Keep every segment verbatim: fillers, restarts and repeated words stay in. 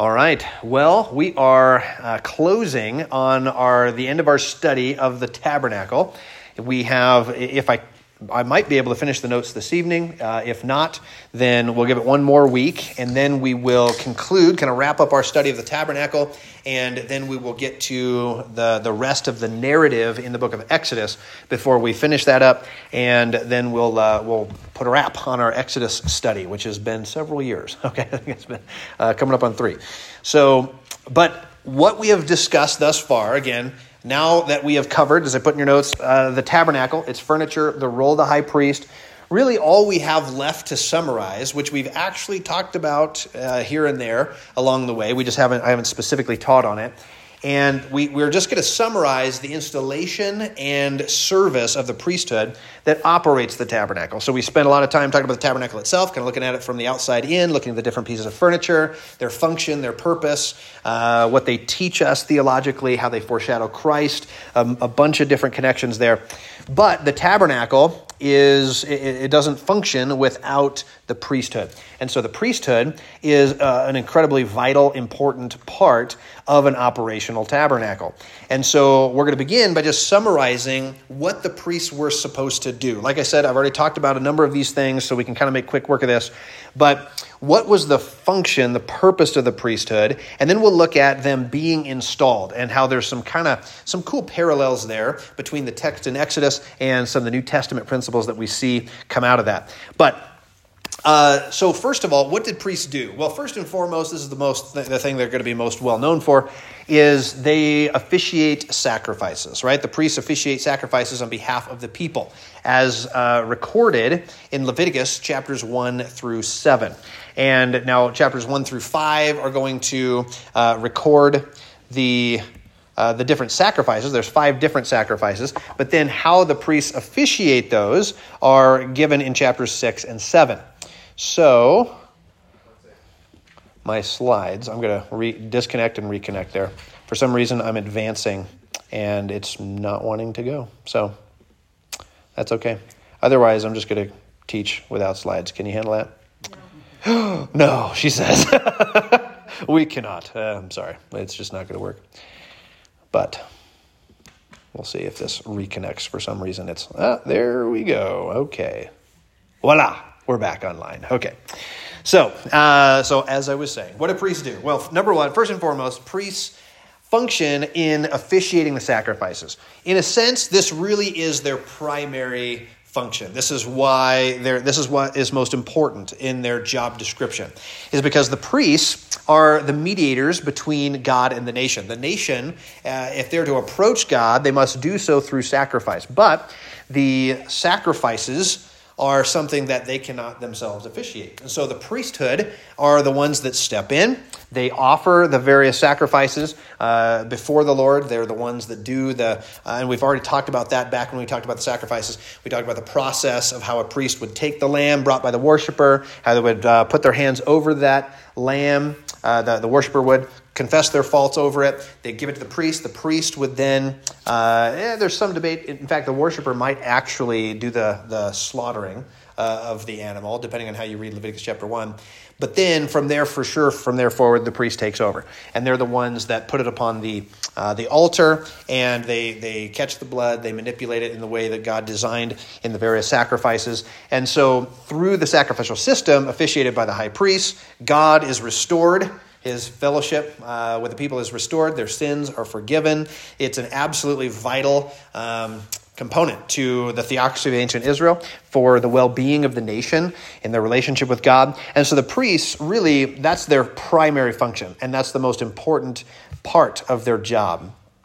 All right. Well, we are uh, closing on our the end of our study of the tabernacle. We have, if I I might be able to finish the notes this evening. Uh, if not, then we'll give it one more week, and then we will conclude, kind of wrap up our study of the tabernacle, and then we will get to the, the rest of the narrative in the book of Exodus before we finish that up, and then we'll uh, we'll put a wrap on our Exodus study, which has been several years. Okay, I think it's been uh, coming up on three. So, but what we have discussed thus far, again, now that we have covered, as I put in your notes, uh, the tabernacle, its furniture, the role of the high priest, really all we have left to summarize, which we've actually talked about uh, here and there along the way. We just haven't, I haven't specifically taught on it. And we, we're just going to summarize the installation and service of the priesthood that operates the tabernacle. So we spent a lot of time talking about the tabernacle itself, kind of looking at it from the outside in, looking at the different pieces of furniture, their function, their purpose, uh, what they teach us theologically, how they foreshadow Christ, um, a bunch of different connections there. But the tabernacle is, it, it doesn't function without the priesthood. And so the priesthood is uh, an incredibly vital, important part of an operational tabernacle. And so we're going to begin by just summarizing what the priests were supposed to do. Like I said, I've already talked about a number of these things, so we can kind of make quick work of this. But what was the function, the purpose of the priesthood? And then we'll look at them being installed and how there's some kind of some cool parallels there between the text in Exodus and some of the New Testament principles that we see come out of that. But Uh, so first of all, what did priests do? Well, first and foremost, this is the most the thing they're going to be most well known for, is they officiate sacrifices, right? The priests officiate sacrifices on behalf of the people, as uh, recorded in Leviticus chapters one through seven. And now chapters one through five are going to uh, record the Uh, the different sacrifices. There's five different sacrifices, but then how the priests officiate those are given in chapters six and seven. So, my slides, I'm going to re- disconnect and reconnect there. For some reason, I'm advancing, and it's not wanting to go. So, that's okay. Otherwise, I'm just going to teach without slides. Can you handle that? No, no she says. We cannot. Uh, I'm sorry. It's just not going to work. But we'll see if this reconnects for some reason. It's, ah, there we go. Okay. Voila. We're back online. Okay. So, uh, so as I was saying, what do priests do? Well, number one, first and foremost, priests function in officiating the sacrifices. In a sense, this really is their primary function. This is why they're, this is what is most important in their job description, is because the priests are the mediators between God and the nation. The nation, uh, if they're to approach God, they must do so through sacrifice. But the sacrifices are something that they cannot themselves officiate. And so the priesthood are the ones that step in. They offer the various sacrifices uh, before the Lord. They're the ones that do the, uh, and we've already talked about that back when we talked about the sacrifices. We talked about the process of how a priest would take the lamb brought by the worshiper, how they would uh, put their hands over that lamb. Uh, the, the worshiper would confess their faults over it. They'd give it to the priest. The priest would then, uh, yeah, there's some debate. In fact, the worshiper might actually do the, the slaughtering uh, of the animal, depending on how you read Leviticus chapter one. But then from there, for sure, from there forward, the priest takes over. And they're the ones that put it upon the uh, the altar, and they, they catch the blood, they manipulate it in the way that God designed in the various sacrifices. And so through the sacrificial system officiated by the high priest, God is restored. His fellowship uh, with the people is restored. Their sins are forgiven. It's an absolutely vital um, component to the theocracy of ancient Israel for the well-being of the nation and their relationship with God. And so the priests, really, that's their primary function, and that's the most important part of their job.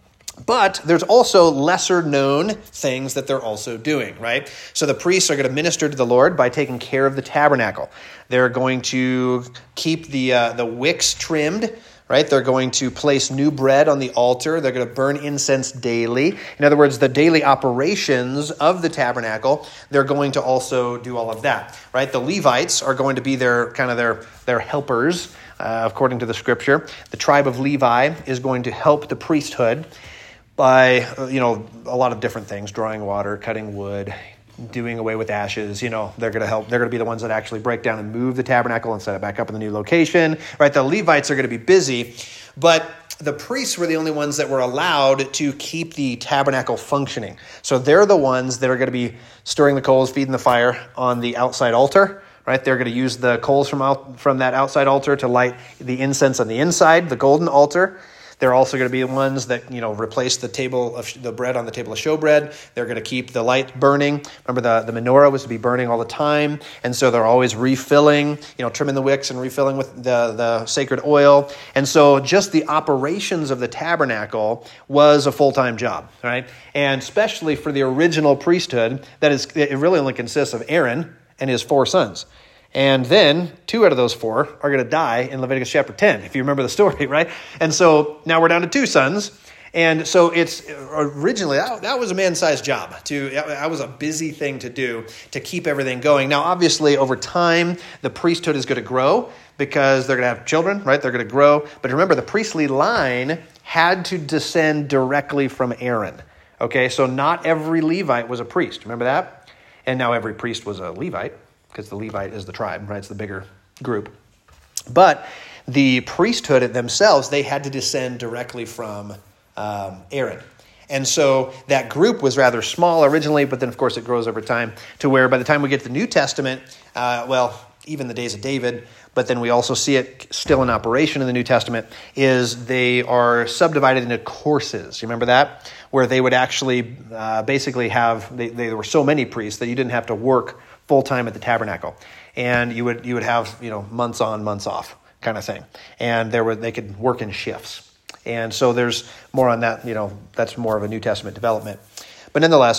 But there's also lesser known things that they're also doing, right? So the priests are going to minister to the Lord by taking care of the tabernacle. They're going to keep the uh, the wicks trimmed, right? They're going to place new bread on the altar. They're going to burn incense daily. In other words, the daily operations of the tabernacle, they're going to also do all of that, right? The Levites are going to be their kind of their their helpers, uh, according to the scripture. The tribe of Levi is going to help the priesthood by, you know, a lot of different things, drawing water, cutting wood, doing away with ashes. You know, they're going to help. They're going to be the ones that actually break down and move the tabernacle and set it back up in the new location, right? The Levites are going to be busy, but the priests were the only ones that were allowed to keep the tabernacle functioning. So they're the ones that are going to be stirring the coals, feeding the fire on the outside altar, right? They're going to use the coals from out, from that outside altar to light the incense on the inside, the golden altar. They're also going to be the ones that, you know, replace the table of the bread on the table of showbread. They're going to keep the light burning. Remember, the, the menorah was to be burning all the time. And so they're always refilling, you know, trimming the wicks and refilling with the, the sacred oil. And so just the operations of the tabernacle was a full-time job, right? And especially for the original priesthood, that is, it really only consists of Aaron and his four sons. And then two out of those four are going to die in Leviticus chapter ten, if you remember the story, right? And so now we're down to two sons. And so it's originally, that, that was a man-sized job. To That was a busy thing to do to keep everything going. Now, obviously, over time, the priesthood is going to grow because they're going to have children, right? They're going to grow. But remember, the priestly line had to descend directly from Aaron. Okay, so not every Levite was a priest. Remember that? And now every priest was a Levite, because the Levite is the tribe, right? It's the bigger group. But the priesthood themselves, they had to descend directly from um, Aaron. And so that group was rather small originally, but then, of course, it grows over time to where by the time we get to the New Testament, uh, well, even the days of David, but then we also see it still in operation in the New Testament, is they are subdivided into courses. You remember that? Where they would actually uh, basically have, they, they, there were so many priests that you didn't have to work full-time at the tabernacle. And you would you would have, you know, months on, months off kind of thing. And there were they could work in shifts. And so there's more on that, you know, that's more of a New Testament development. But nonetheless,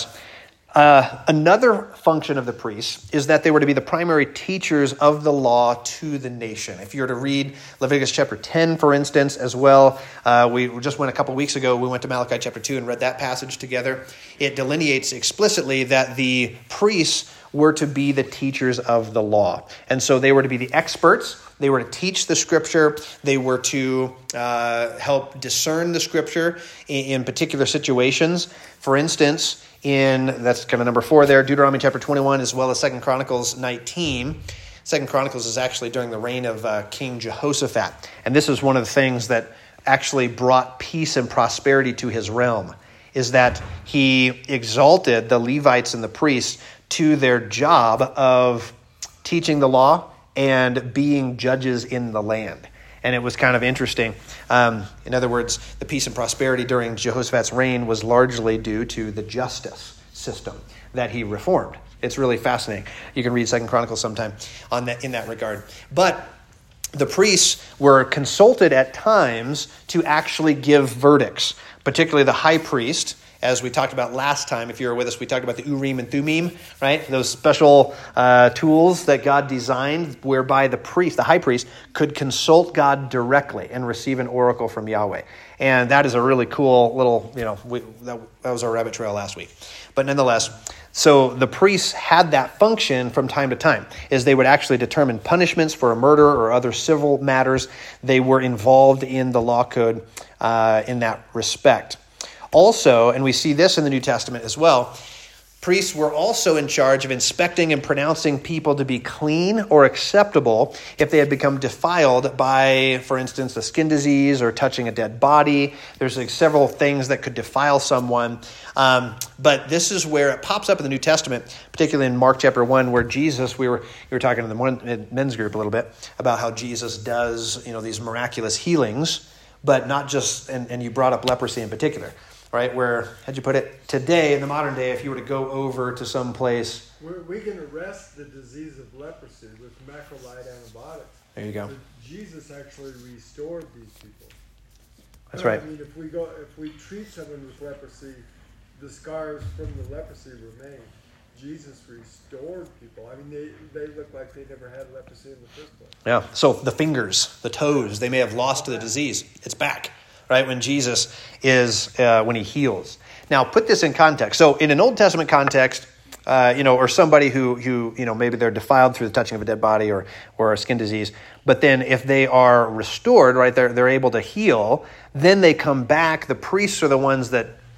uh, another function of the priests is that they were to be the primary teachers of the law to the nation. If you were to read Leviticus chapter ten, for instance, as well, uh, we just went a couple weeks ago, we went to Malachi chapter two and read that passage together. It delineates explicitly that the priests were to be the teachers of the law. And so they were to be the experts. They were to teach the scripture. They were to uh, help discern the scripture in, in particular situations. For instance, in, that's kind of number four there, Deuteronomy chapter twenty-one, as well as Second Chronicles nineteen. Second Chronicles is actually during the reign of uh, King Jehoshaphat. And this is one of the things that actually brought peace and prosperity to his realm, is that he exalted the Levites and the priests to their job of teaching the law and being judges in the land. And it was kind of interesting. Um, in other words, the peace and prosperity during Jehoshaphat's reign was largely due to the justice system that he reformed. It's really fascinating. You can read Second Chronicles sometime on that in that regard. But the priests were consulted at times to actually give verdicts, particularly the high priest. As we talked about last time, if you were with us, we talked about the Urim and Thummim, right? Those special uh, tools that God designed whereby the priest, the high priest, could consult God directly and receive an oracle from Yahweh. And that is a really cool little, you know, we, that, that was our rabbit trail last week. But nonetheless, so the priests had that function from time to time, is they would actually determine punishments for a murder or other civil matters. They were involved in the law code uh, in that respect. Also, and we see this in the New Testament as well, priests were also in charge of inspecting and pronouncing people to be clean or acceptable if they had become defiled by, for instance, a skin disease or touching a dead body. There's like several things that could defile someone. Um, but this is where it pops up in the New Testament, particularly in Mark chapter one, where Jesus, we were we were talking in the men's group a little bit about how Jesus does, you know, these miraculous healings, but not just, and, and you brought up leprosy in particular. Right, where, how'd you put it? Today, in the modern day, if you were to go over to some place... We're, we can arrest the disease of leprosy with macrolide antibiotics. There you go. But Jesus actually restored these people. That's right. I mean, if we go, if we treat someone with leprosy, the scars from the leprosy remain. Jesus restored people. I mean, they, they look like they never had leprosy in the first place. Yeah, so the fingers, the toes, they may have lost to the disease. It's back. Right, when Jesus is, uh, when he heals. Now, put this in context. So in an Old Testament context, uh, you know, or somebody who, who, you know, maybe they're defiled through the touching of a dead body or, or a skin disease, but then if they are restored, right, they're, they're able to heal, then they come back. The priests are the ones that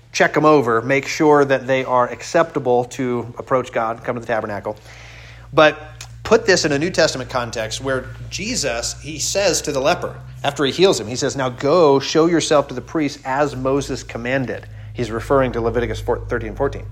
check them over, make sure that they are acceptable to approach God, come to the tabernacle. But put this in a New Testament context where Jesus, he says to the leper, after he heals him, he says, now go show yourself to the priest as Moses commanded. He's referring to Leviticus thirteen, fourteen.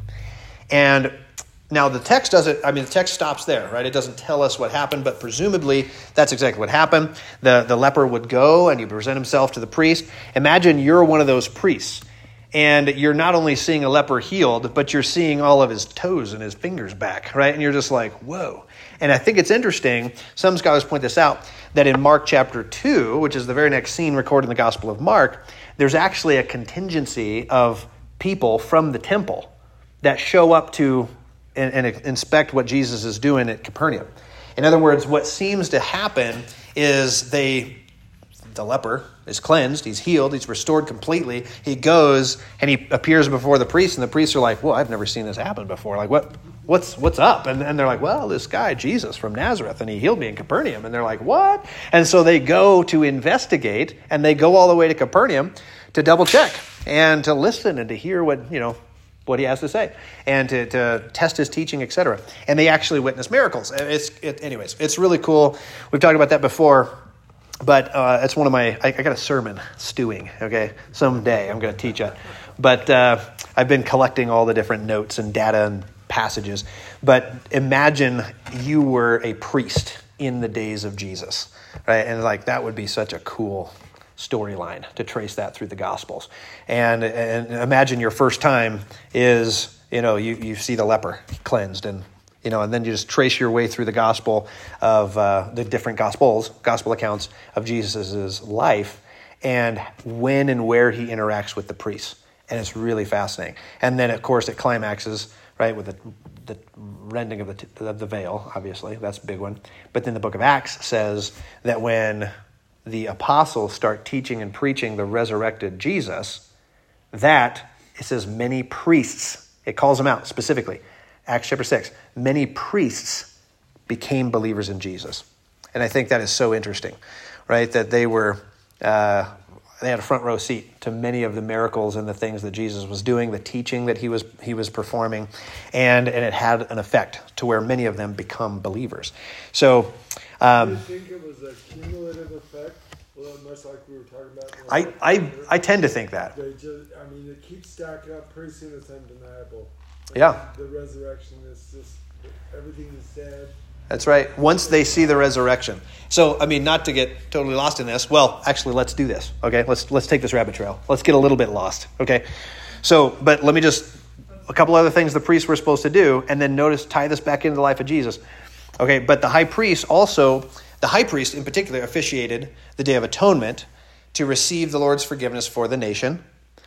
And now the text doesn't, I mean, the text stops there, right? It doesn't tell us what happened, but presumably that's exactly what happened. The, the leper would go and he would present himself to the priest. Imagine you're one of those priests and you're not only seeing a leper healed, but you're seeing all of his toes and his fingers back, right? And you're just like, whoa. And I think it's interesting, some scholars point this out, that in Mark chapter two, which is the very next scene recorded in the Gospel of Mark, there's actually a contingency of people from the temple that show up to and, and inspect what Jesus is doing at Capernaum. In other words, what seems to happen is they, the leper is cleansed, he's healed, he's restored completely. He goes and he appears before the priest, and the priests are like, well, I've never seen this happen before. Like, what, what's what's up? And, and they're like, well, this guy, Jesus from Nazareth, and he healed me in Capernaum. And they're like, what? And so they go to investigate, and they go all the way to Capernaum to double check and to listen and to hear what, you know, what he has to say, and to, to test his teaching, et cetera. And they actually witness miracles. It's it, anyways, it's really cool. We've talked about that before, but uh, it's one of my, I, I got a sermon stewing, okay? Someday I'm going to teach it. But uh, I've been collecting all the different notes and data and passages. But imagine you were a priest in the days of Jesus, right? And like, that would be such a cool storyline to trace that through the Gospels. And, and imagine your first time is, you know, you, you see the leper cleansed, and, you know, and then you just trace your way through the gospel of uh, the different gospels, gospel accounts of Jesus's life, and when and where he interacts with the priests. And it's really fascinating. And then, of course, it climaxes, right, with the, the rending of the, t- of the veil, obviously. That's a big one. But then the book of Acts says that when the apostles start teaching and preaching the resurrected Jesus, that, it says many priests, it calls them out specifically. Acts chapter six, many priests became believers in Jesus. And I think that is so interesting, right? That they were, uh, they had a front row seat to many of the miracles and the things that Jesus was doing, the teaching that he was he was performing, and, and it had an effect to where many of them become believers. So, um, do you think it was a cumulative effect? Well, much like we were talking about. I, I, I tend to think that. They just, I mean, it keeps stacking up. Pretty soon it's undeniable. And yeah. The resurrection is just, everything is said. That's right. Once they see the resurrection. So, I mean, not to get totally lost in this. Well, actually, let's do this. Okay, let's let's take this rabbit trail. Let's get a little bit lost. Okay, so, but let me just, a couple other things the priests were supposed to do, and then notice, tie this back into the life of Jesus. Okay, but the high priest also, the high priest in particular, officiated the Day of Atonement to receive the Lord's forgiveness for the nation.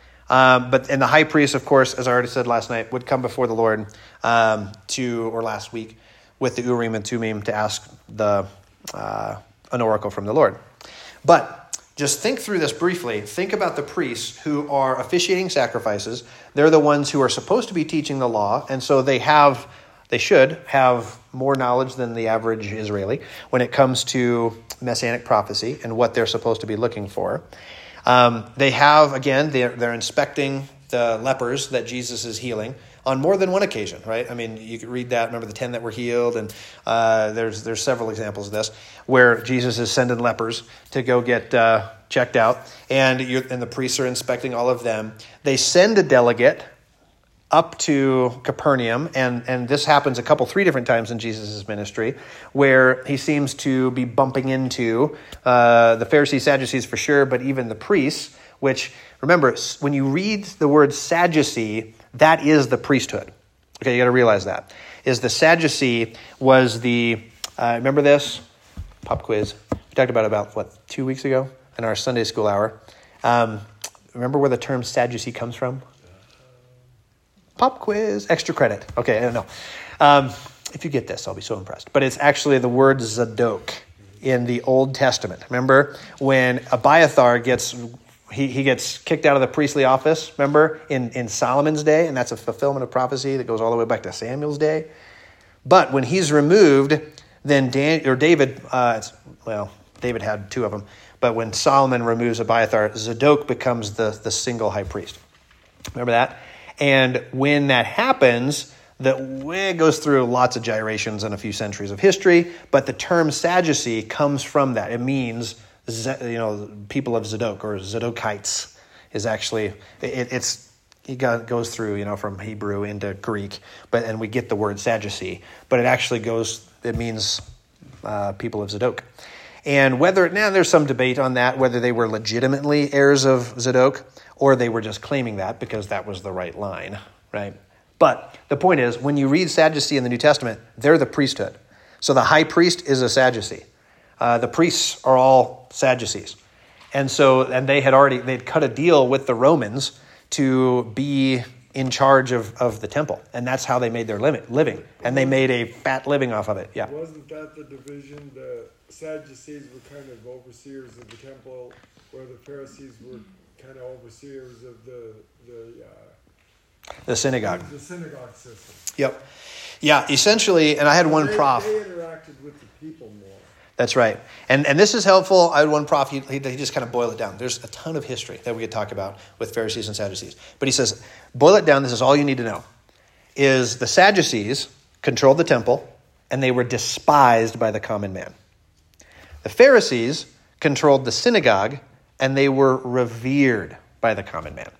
Um, but and the high priest, of course, as I already said last night, would come before the Lord um, to, or last week, with the Urim and Tumim to ask the uh, an oracle from the Lord. But just think through this briefly. Think about the priests who are officiating sacrifices. They're the ones who are supposed to be teaching the law, and so they have, they should have more knowledge than the average Israeli when it comes to messianic prophecy and what they're supposed to be looking for. Um, they have, again, they're, they're inspecting the lepers that Jesus is healing on more than one occasion, right? I mean, you could read that. Remember the ten that were healed, and uh, there's there's several examples of this where Jesus is sending lepers to go get uh, checked out, and you and the priests are inspecting all of them. They send a delegate up to Capernaum, and and this happens a couple, three different times in Jesus' ministry, where he seems to be bumping into uh, the Pharisees, Sadducees for sure, but even the priests. Which, remember, when you read the word Sadducee, that is the priesthood. Okay, you got to realize that. Is the Sadducee was the, uh, remember this? Pop quiz. We talked about it about, what, two weeks ago in our Sunday school hour. Um, remember where the term Sadducee comes from? Pop quiz, extra credit. Okay, I don't know. Um, if you get this, I'll be so impressed. But it's actually the word Zadok in the Old Testament. Remember when Abiathar gets... He he gets kicked out of the priestly office, remember, in, in Solomon's day, and that's a fulfillment of prophecy that goes all the way back to Samuel's day. But when he's removed, then Dan, or David, uh, well, David had two of them, but when Solomon removes Abiathar, Zadok becomes the, the single high priest. Remember that? And when that happens, that it goes through lots of gyrations in a few centuries of history, but the term Sadducee comes from that. It means, you know, people of Zadok or Zadokites is actually, it, it's, it goes through, you know, from Hebrew into Greek, but and we get the word Sadducee, but it actually goes, it means uh, people of Zadok. And whether, now there's some debate on that, whether they were legitimately heirs of Zadok or they were just claiming that because that was the right line, right? But the point is, when you read Sadducee in the New Testament, they're the priesthood. So the high priest is a Sadducee. Uh, the priests are all Sadducees. And so, and they had already, they'd cut a deal with the Romans to be in charge of, of the temple. And that's how they made their limit, living. And they made a fat living off of it. Yeah. Wasn't that the division? The Sadducees were kind of overseers of the temple, where the Pharisees were kind of overseers of the the uh, the synagogue. The synagogue system. Yep. Yeah, essentially, and I had one they, prof. They interacted with the people more. That's right. And and this is helpful. I had one prof, he, he just kind of boiled it down. There's a ton of history that we could talk about with Pharisees and Sadducees. But he says, boil it down, this is all you need to know, is the Sadducees controlled the temple, and they were despised by the common man. The Pharisees controlled the synagogue, and they were revered by the common man.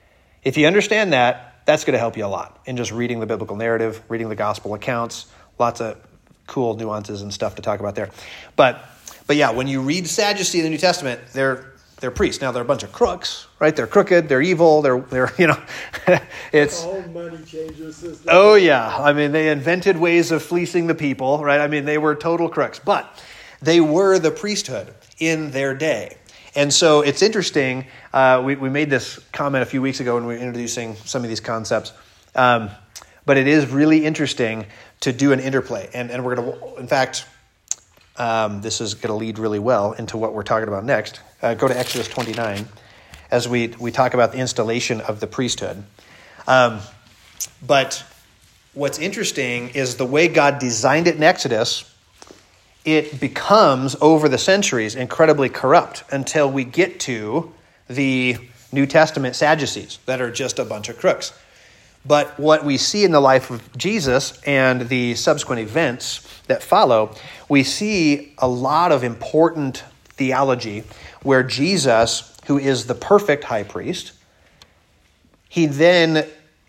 If you understand that, that's going to help you a lot in just reading the biblical narrative, reading the gospel accounts, lots of cool nuances and stuff to talk about there. But but yeah, when you read Sadducee in the New Testament, they're they're priests. Now they're a bunch of crooks, right? They're crooked, they're evil, they're they're you know it's the whole money changer system. Oh yeah. I mean, they invented ways of fleecing the people, right? I mean, they were total crooks. But they were the priesthood in their day. And so it's interesting. Uh, we, we made this comment a few weeks ago when we were introducing some of these concepts. Um, but it is really interesting to do an interplay. And, and we're going to, in fact, um, this is going to lead really well into what we're talking about next. Uh, go to Exodus twenty-nine as we, we talk about the installation of the priesthood. Um, but what's interesting is the way God designed it in Exodus, it becomes, over the centuries, incredibly corrupt until we get to the New Testament Sadducees that are just a bunch of crooks. But what we see in the life of Jesus and the subsequent events that follow, we see a lot of important theology where Jesus, who is the perfect high priest, he then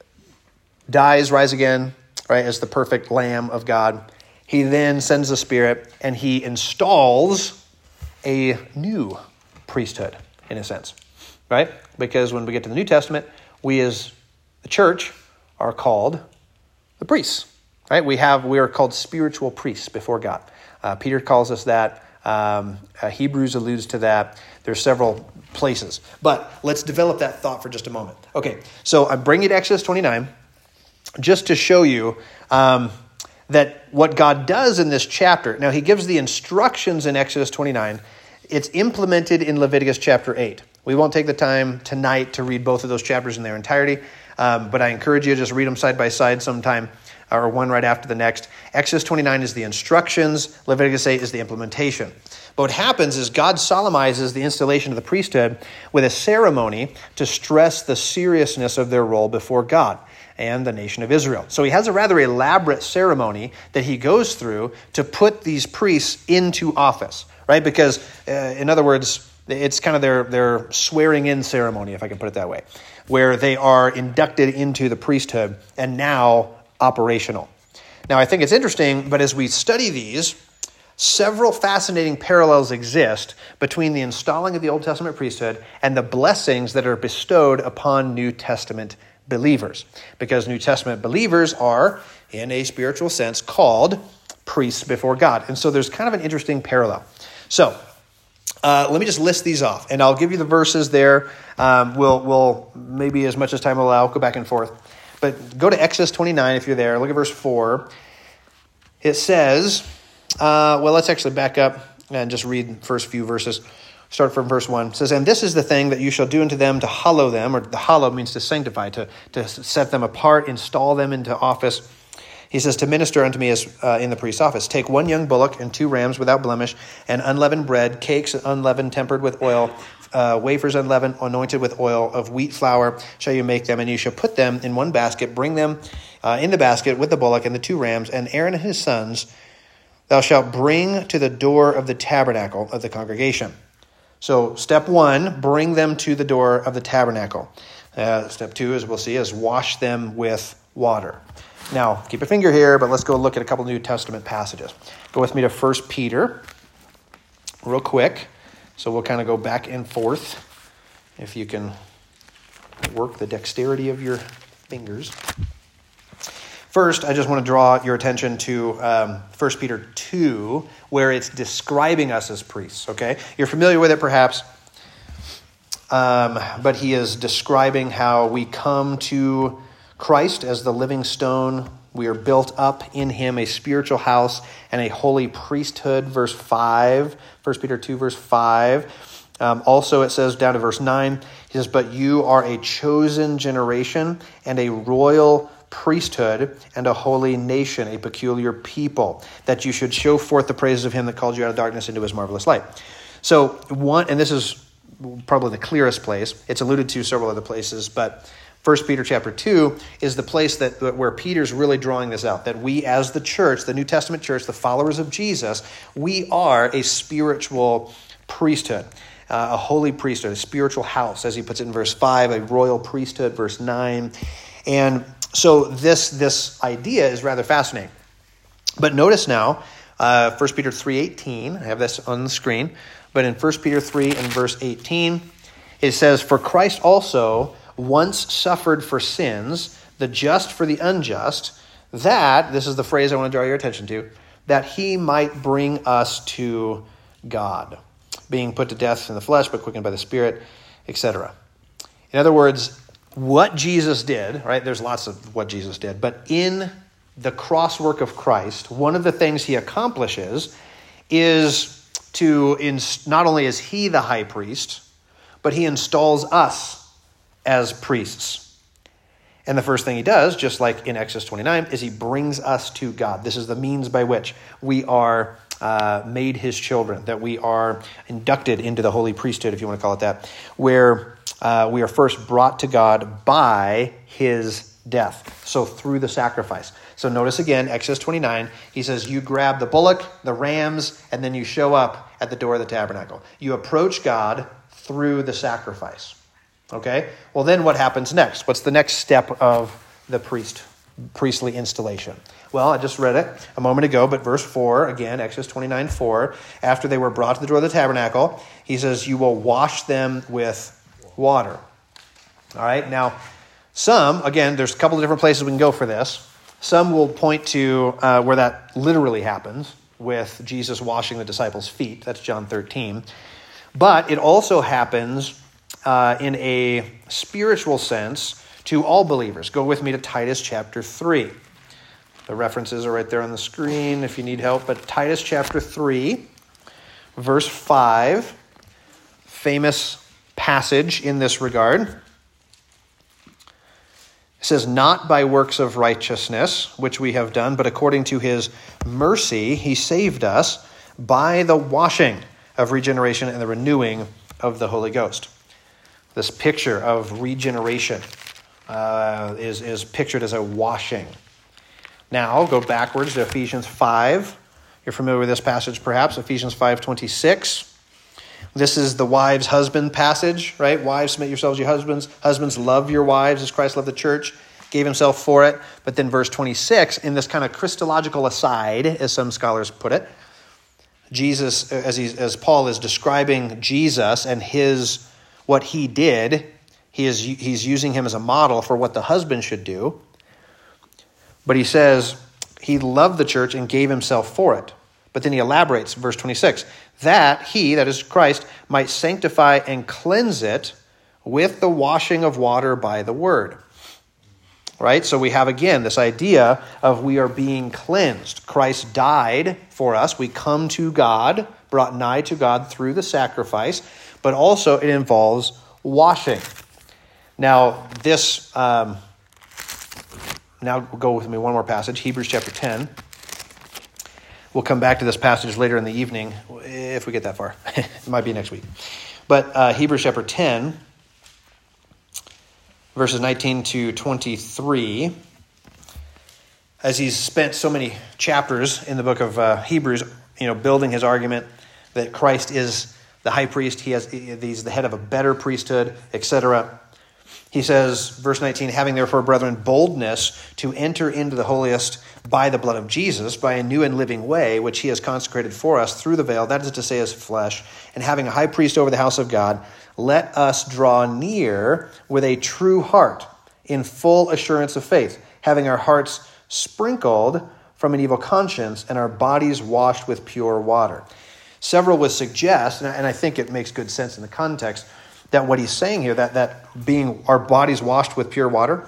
dies, rise again, right, as the perfect Lamb of God. He then sends the Spirit, and he installs a new priesthood, in a sense, right? Because when we get to the New Testament, we as the church are called the priests, right? We have we are called spiritual priests before God. Uh, Peter calls us that. Um, uh, Hebrews alludes to that. There's several places. But let's develop that thought for just a moment. Okay, so I'm bringing you to Exodus twenty-nine just to show you um, that what God does in this chapter, now he gives the instructions in Exodus twenty-nine, it's implemented in Leviticus chapter eight. We won't take the time tonight to read both of those chapters in their entirety, um, but I encourage you to just read them side by side sometime, or one right after the next. Exodus twenty-nine is the instructions, Leviticus eight is the implementation. But what happens is God solemnizes the installation of the priesthood with a ceremony to stress the seriousness of their role before God and the nation of Israel. So he has a rather elaborate ceremony that he goes through to put these priests into office, right? Because, uh, in other words, it's kind of their, their swearing in ceremony, if I can put it that way, where they are inducted into the priesthood and now operational. Now, I think it's interesting, but as we study these, several fascinating parallels exist between the installing of the Old Testament priesthood and the blessings that are bestowed upon New Testament believers. Because New Testament believers are, in a spiritual sense, called priests before God. And so there's kind of an interesting parallel. So uh, let me just list these off, and I'll give you the verses there. Um, we'll, we'll maybe as much as time will allow, go back and forth. But go to Exodus twenty-nine if you're there. Look at verse four. It says, uh, well, let's actually back up and just read the first few verses. Start from verse one. It says, and this is the thing that you shall do unto them to hallow them, or the hallow means to sanctify, to, to set them apart, install them into office. He says, to minister unto me as uh, in the priest's office. Take one young bullock and two rams without blemish, and unleavened bread, cakes unleavened, tempered with oil, uh, wafers unleavened, anointed with oil of wheat flour, shall you make them, and you shall put them in one basket, bring them uh, in the basket with the bullock and the two rams, and Aaron and his sons thou shalt bring to the door of the tabernacle of the congregation. So step one, bring them to the door of the tabernacle. Uh, step two, as we'll see, is wash them with water. Now, keep a finger here, but let's go look at a couple New Testament passages. Go with me to First Peter real quick. So we'll kind of go back and forth if you can work the dexterity of your fingers. First, I just want to draw your attention to um, First Peter two, where it's describing us as priests, okay? You're familiar with it perhaps, um, but he is describing how we come to Christ as the living stone. We are built up in him, a spiritual house and a holy priesthood, verse five, First Peter two, verse five. Um, also, it says down to verse nine, he says, but you are a chosen generation and a royal priesthood and a holy nation, a peculiar people, that you should show forth the praises of him that called you out of darkness into his marvelous light. So one, and this is probably the clearest place. It's alluded to several other places, but First Peter chapter two is the place that where Peter's really drawing this out, that we as the church, the New Testament church, the followers of Jesus, we are a spiritual priesthood, uh, a holy priesthood, a spiritual house, as he puts it in verse five, a royal priesthood, verse nine. And so this, this idea is rather fascinating. But notice now, uh, First Peter three eighteen, I have this on the screen, but in First Peter three and verse eighteen, it says, for Christ also once suffered for sins, the just for the unjust, that, this is the phrase I want to draw your attention to, that he might bring us to God, being put to death in the flesh, but quickened by the Spirit, et cetera. In other words, what Jesus did, right? There's lots of what Jesus did, but in the cross work of Christ, one of the things he accomplishes is to, ins- not only is he the high priest, but he installs us as priests. And the first thing he does, just like in Exodus twenty-nine, is he brings us to God. This is the means by which we are uh, made his children, that we are inducted into the holy priesthood, if you want to call it that, where uh, we are first brought to God by his death. So through the sacrifice. So notice again, Exodus twenty-nine, he says, you grab the bullock, the rams, and then you show up at the door of the tabernacle. You approach God through the sacrifice. Okay? Well, then what happens next? What's the next step of the priest priestly installation? Well, I just read it a moment ago, but verse four, again, Exodus twenty-nine four, after they were brought to the door of the tabernacle, he says, you will wash them with water. All right? Now, some, again, there's a couple of different places we can go for this. Some will point to uh, where that literally happens with Jesus washing the disciples' feet. That's John thirteen. But it also happens Uh, in a spiritual sense to all believers. Go with me to Titus chapter three. The references are right there on the screen if you need help. But Titus chapter three, verse five, famous passage in this regard. It says, not by works of righteousness, which we have done, but according to his mercy, he saved us by the washing of regeneration and the renewing of the Holy Ghost. This picture of regeneration uh, is, is pictured as a washing. Now, go backwards to Ephesians five. You're familiar with this passage, perhaps. Ephesians five twenty-six. This is the wives' husband passage, right? Wives, submit yourselves to your husbands. Husbands, love your wives as Christ loved the church, gave himself for it. But then verse twenty-six, in this kind of Christological aside, as some scholars put it, Jesus, as, he, as Paul is describing Jesus and his what he did, he is he's using him as a model for what the husband should do. But he says he loved the church and gave himself for it. But then he elaborates, verse twenty-six, that he, that is Christ, might sanctify and cleanse it with the washing of water by the word. Right? So we have again this idea of we are being cleansed. Christ died for us. We come to God, brought nigh to God through the sacrifice. But also it involves washing. Now, this, um, now go with me one more passage, Hebrews chapter ten. We'll come back to this passage later in the evening, if we get that far. It might be next week. But uh, Hebrews chapter ten, verses nineteen to twenty-three, as he's spent so many chapters in the book of uh, Hebrews, you know, building his argument that Christ is the high priest, he has he's the head of a better priesthood, et cetera. He says, verse nineteen, having therefore, brethren, boldness to enter into the holiest by the blood of Jesus, by a new and living way, which he has consecrated for us through the veil, that is to say, his flesh, and having a high priest over the house of God, let us draw near with a true heart, in full assurance of faith, having our hearts sprinkled from an evil conscience and our bodies washed with pure water. Several would suggest, and I think it makes good sense in the context, that what he's saying here, that, that being our bodies washed with pure water,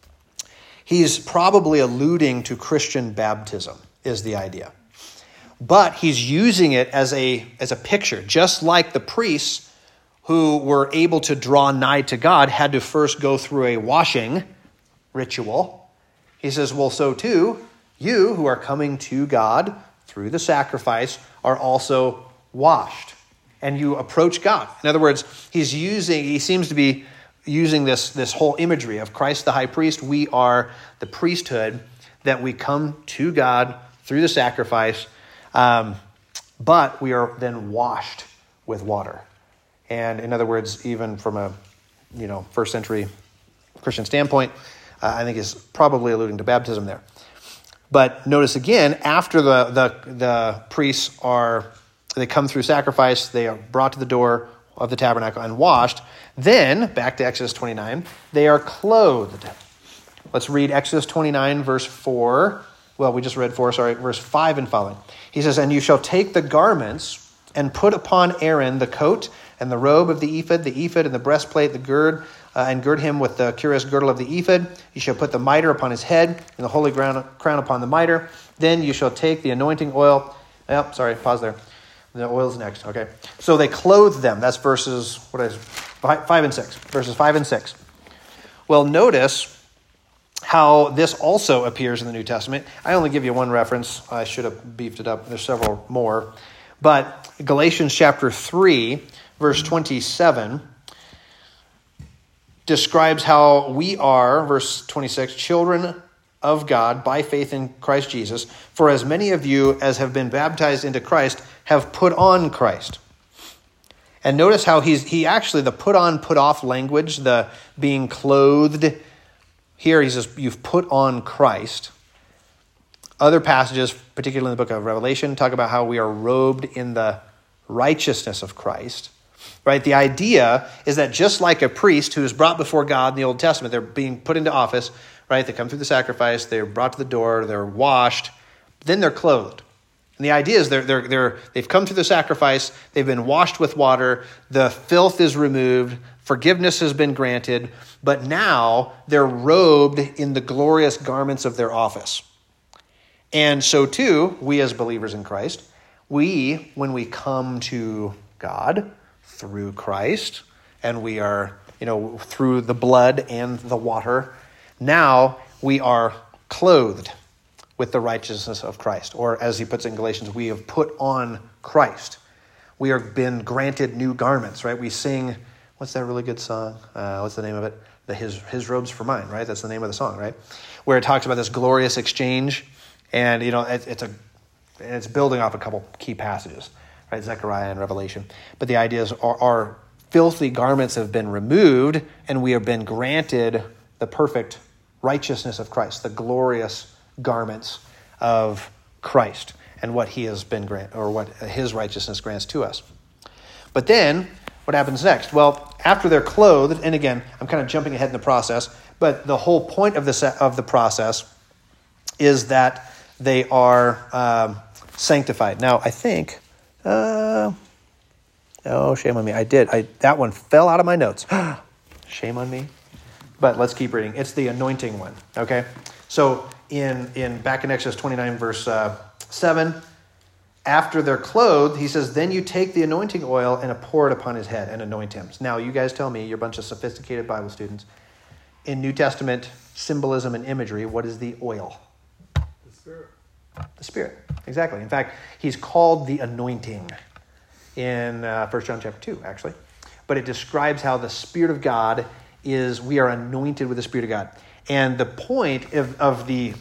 he's probably alluding to Christian baptism, is the idea. But he's using it as a, as a picture, just like the priests who were able to draw nigh to God had to first go through a washing ritual. He says, well, so too, you who are coming to God through the sacrifice are also washed. And you approach God. In other words, he's using, he seems to be using this, this whole imagery of Christ the high priest. We are the priesthood that we come to God through the sacrifice, um, but we are then washed with water. And in other words, even from a you know first century Christian standpoint, uh, I think is probably alluding to baptism there. But notice again, after the the, the priests are They come through sacrifice, they are brought to the door of the tabernacle and washed. Then, back to Exodus twenty-nine, they are clothed. Let's read Exodus twenty-nine, verse four. Well, we just read four, sorry, verse five and following. He says, and you shall take the garments and put upon Aaron the coat and the robe of the ephod, the ephod and the breastplate, the gird, uh, and gird him with the curious girdle of the ephod. You shall put the mitre upon his head and the holy crown upon the mitre. Then you shall take the anointing oil. Oh, sorry, pause there. The oil's next. Okay. So they clothed them. That's verses, what is it? Five, five and six. Verses five and six. Well, notice how this also appears in the New Testament. I only give you one reference. I should have beefed it up. There's several more. But Galatians chapter three, verse twenty-seven, describes how we are, verse twenty-six, children of God by faith in Christ Jesus. For as many of you as have been baptized into Christ have put on Christ. And notice how he's he actually, the put on, put off language, the being clothed, here he says, you've put on Christ. Other passages, particularly in the book of Revelation, talk about how we are robed in the righteousness of Christ. Right? The idea is that just like a priest who is brought before God in the Old Testament, they're being put into office, right? They come through the sacrifice, they're brought to the door, they're washed, then they're clothed. And the idea is they're, they're, they're, they've come through the sacrifice, they've been washed with water, the filth is removed, forgiveness has been granted, but now they're robed in the glorious garments of their office. And so too, we as believers in Christ, we, when we come to God through Christ, and we are, you know, through the blood and the water, now we are clothed with the righteousness of Christ. Or as he puts it in Galatians, we have put on Christ. We have been granted new garments, right? We sing, what's that really good song? Uh, what's the name of it? The His His Robes for Mine, right? That's the name of the song, right? Where it talks about this glorious exchange. And, you know, it, it's a it's building off a couple key passages, right? Zechariah and Revelation. But the idea is our, our filthy garments have been removed and we have been granted the perfect righteousness of Christ, the glorious garments of Christ and what he has been grant or what his righteousness grants to us. But then what happens next? Well, after they're clothed, and again, I'm kind of jumping ahead in the process, but the whole point of the of the process is that they are um, sanctified. Now, I think, uh, oh, shame on me. I did. I that one fell out of my notes. Shame on me. But let's keep reading. It's the anointing one. Okay, so in in back in Exodus twenty-nine, verse uh, seven, after they're clothed, he says, then you take the anointing oil and pour it upon his head and anoint him. Now, you guys tell me, you're a bunch of sophisticated Bible students. In New Testament symbolism and imagery, what is the oil? The Spirit. The Spirit, exactly. In fact, he's called the anointing in uh, First John chapter two, actually. but it describes how the Spirit of God is, we are anointed with the Spirit of God. And the point of, of the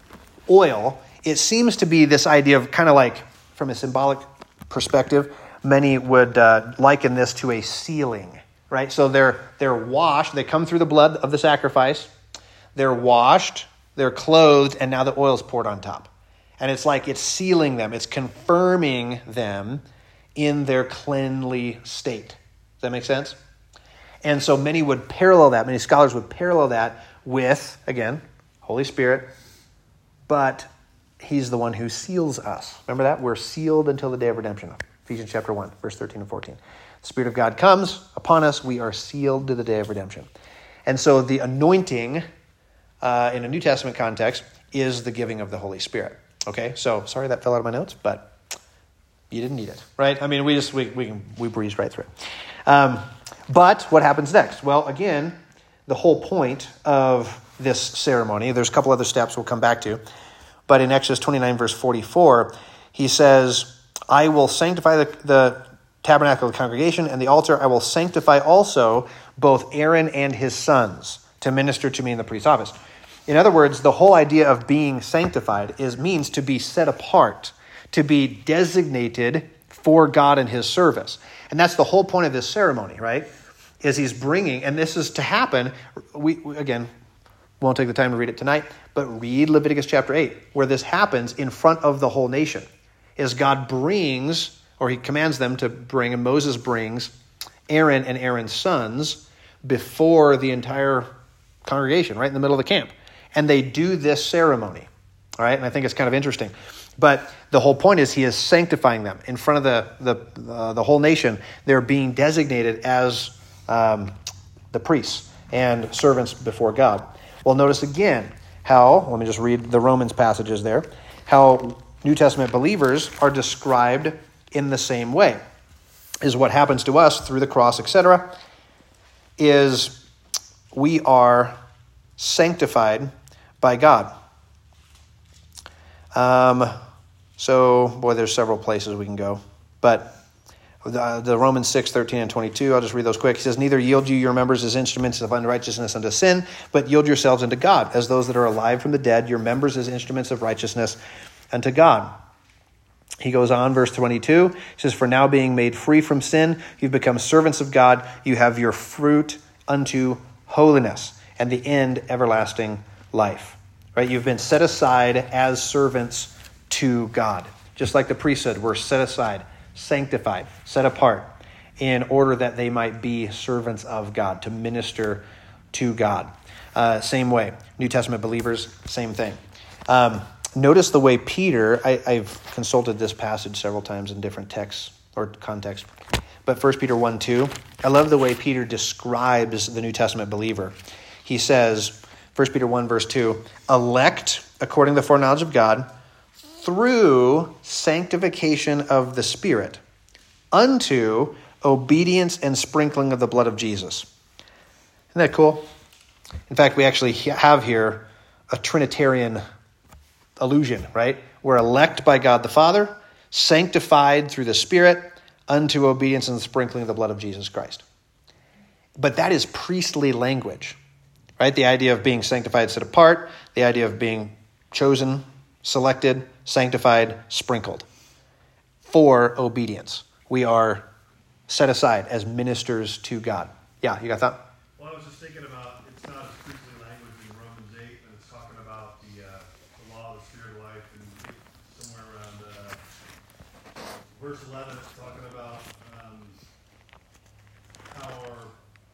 oil, it seems to be this idea of kind of like, from a symbolic perspective, many would uh, liken this to a sealing, right? So they're they're washed, they come through the blood of the sacrifice, they're washed, they're clothed, and now the oil's poured on top. And it's like it's sealing them, it's confirming them in their cleanly state. Does that make sense? And so many would parallel that, many scholars would parallel that with, again, Holy Spirit, but he's the one who seals us. Remember that? We're sealed until the day of redemption. Ephesians chapter one, verse thirteen and fourteen. The Spirit of God comes upon us. We are sealed to the day of redemption. And so the anointing uh, in a New Testament context is the giving of the Holy Spirit. Okay, so sorry that fell out of my notes, but you didn't need it, right? I mean, we just, we we, we breezed right through it. Um, but what happens next? Well, again, the whole point of this ceremony, there's a couple other steps we'll come back to, but in Exodus twenty-nine, verse forty-four, he says, I will sanctify the, the tabernacle of the congregation and the altar. I will sanctify also both Aaron and his sons to minister to me in the priest's office. In other words, the whole idea of being sanctified is means to be set apart, to be designated for God and his service. And that's the whole point of this ceremony, right? Is he's bringing, and this is to happen, we again, won't take the time to read it tonight, but read Leviticus chapter eight, where this happens in front of the whole nation. Is God brings, or he commands them to bring, and Moses brings Aaron and Aaron's sons before the entire congregation, right in the middle of the camp. And they do this ceremony, all right? And I think it's kind of interesting. But the whole point is he is sanctifying them in front of the the, uh, the whole nation. They're being designated as um, the priests and servants before God. Well, notice again how, let me just read the Romans passages there, how New Testament believers are described in the same way. Is what happens to us through the cross, et cetera, is we are sanctified by God. Um, so, boy, there's several places we can go. But the, the Romans six, thirteen and twenty-two, I'll just read those quick. He says, neither yield you your members as instruments of unrighteousness unto sin, but yield yourselves unto God, as those that are alive from the dead, your members as instruments of righteousness unto God. He goes on, verse twenty-two, he says, for now being made free from sin, you've become servants of God, you have your fruit unto holiness, and the end everlasting life. Right? You've been set aside as servants to God. Just like the priesthood, we're set aside, sanctified, set apart, in order that they might be servants of God, to minister to God. Uh, same way. New Testament believers, same thing. Um, notice the way Peter, I, I've consulted this passage several times in different texts or contexts, but First Peter one two, I love the way Peter describes the New Testament believer. He says, First Peter one, verse two, elect according to the foreknowledge of God through sanctification of the Spirit unto obedience and sprinkling of the blood of Jesus. Isn't that cool? In fact, we actually have here a Trinitarian allusion, right? We're elect by God the Father, sanctified through the Spirit unto obedience and the sprinkling of the blood of Jesus Christ. But that is priestly language. Right? The idea of being sanctified, set apart, the idea of being chosen, selected, sanctified, sprinkled for obedience. We are set aside as ministers to God. Yeah, you got that? Well, I was just thinking about, it's not as priestly language in Romans eight, but it's talking about the, uh, the law of the Spirit of life, and somewhere around uh, verse eleven, it's talking about um, how our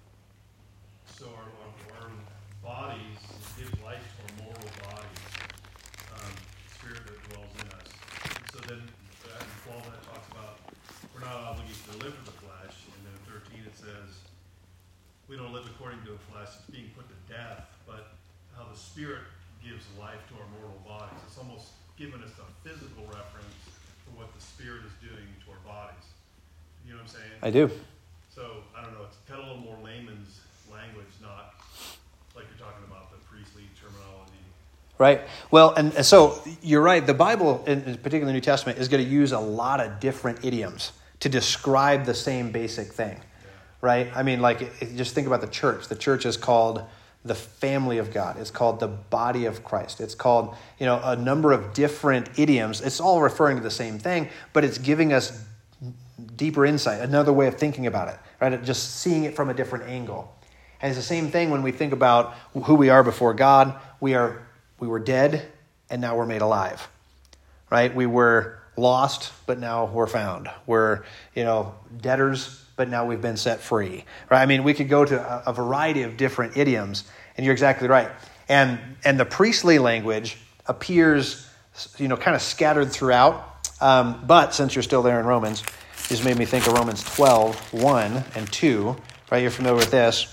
So our, our, our bodies give life to our mortal bodies, um, spirit that dwells in us. And so then uh, in twelve it talks about we're not obligated to live for the flesh, and then in thirteen it says we don't live according to the flesh; it's being put to death. But how the Spirit gives life to our mortal bodies. It's almost giving us a physical reference for what the Spirit is doing to our bodies. You know what I'm saying? I do. So I don't know. It's kind of a little more layman's language, not like you're talking about the priestly terminology. Right. Well, and so you're right. The Bible, in particular the New Testament, is going to use a lot of different idioms to describe the same basic thing. right? I mean, like, it, just think about the church. The church is called the family of God. It's called the body of Christ. It's called, you know, a number of different idioms. It's all referring to the same thing, but it's giving us deeper insight, another way of thinking about it, right? Just seeing it from a different angle. And it's the same thing when we think about who we are before God. We are, we were dead, and now we're made alive, right? We were lost, but now we're found. We're, you know, debtors, but now we've been set free, right? I mean, we could go to a, a variety of different idioms, and you're exactly right. And and the priestly language appears, you know, kind of scattered throughout. Um, but since you're still there in Romans, this made me think of Romans twelve, one and two, right? You're familiar with this.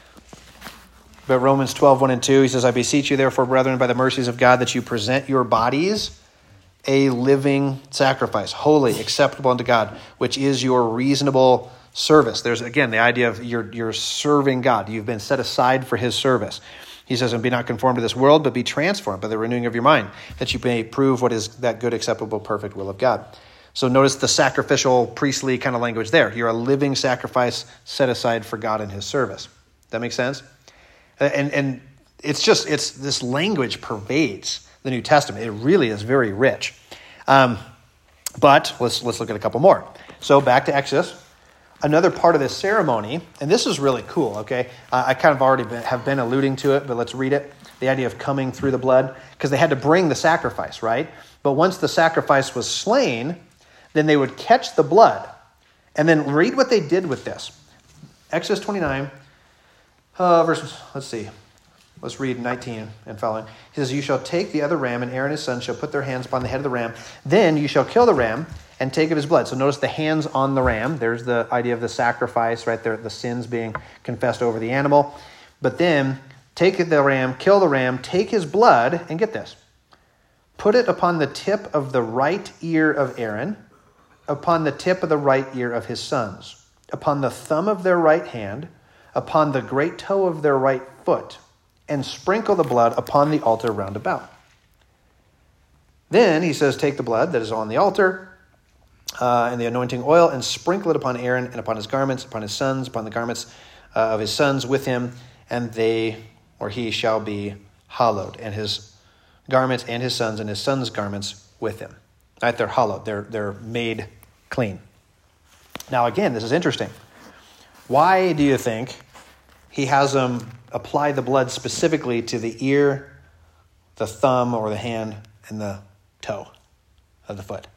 But Romans twelve, one and two, he says, I beseech you, therefore, brethren, by the mercies of God, that you present your bodies a living sacrifice, holy, acceptable unto God, which is your reasonable service. There's, again, the idea of you're, you're serving God. You've been set aside for his service. He says, and be not conformed to this world, but be transformed by the renewing of your mind, that you may prove what is that good, acceptable, perfect will of God. So notice the sacrificial, priestly kind of language there. You're a living sacrifice set aside for God and his service. That makes sense? And and it's just, it's this language pervades the New Testament. It really is very rich. Um, but let's let's look at a couple more. So back to Exodus. Another part of this ceremony, and this is really cool, okay? Uh, I kind of already been, have been alluding to it, but let's read it. The idea of coming through the blood, because they had to bring the sacrifice, right? But once the sacrifice was slain, then they would catch the blood. And then read what they did with this. Exodus twenty-nine, uh, verse, let's see. Let's read nineteen and following. He says, you shall take the other ram, and Aaron and his sons shall put their hands upon the head of the ram. Then you shall kill the ram and take of his blood. So notice the hands on the ram. There's the idea of the sacrifice, right there, the sins being confessed over the animal. But then take the ram, kill the ram, take his blood, and get this. Put it upon the tip of the right ear of Aaron, upon the tip of the right ear of his sons, upon the thumb of their right hand, upon the great toe of their right foot, and sprinkle the blood upon the altar round about. Then he says, take the blood that is on the altar uh, and the anointing oil, and sprinkle it upon Aaron and upon his garments, upon his sons, upon the garments uh, of his sons with him, and they or he shall be hallowed, and his garments and his sons and his sons' garments with him. Right? They're hallowed. They're they're made clean. Now again, this is interesting. Why do you think he has them apply the blood specifically to the ear, the thumb or the hand, and the toe of the foot?